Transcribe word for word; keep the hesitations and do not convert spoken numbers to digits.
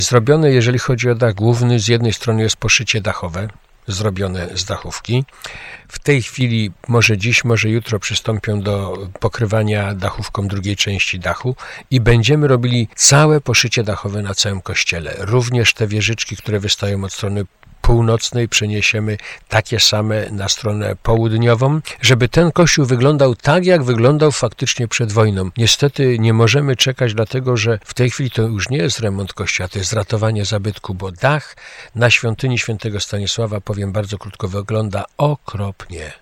Zrobione, jeżeli chodzi o dach główny, z jednej strony jest poszycie dachowe, zrobione z dachówki. W tej chwili, może dziś, może jutro przystąpią do pokrywania dachówką drugiej części dachu i będziemy robili całe poszycie dachowe na całym kościele. Również te wieżyczki, które wystają od strony północnej, przeniesiemy takie same na stronę południową, żeby ten kościół wyglądał tak, jak wyglądał faktycznie przed wojną. Niestety nie możemy czekać, dlatego że w tej chwili to już nie jest remont kościoła, to jest ratowanie zabytku, bo dach na świątyni świętego Stanisława, powiem bardzo krótko, wygląda okropnie.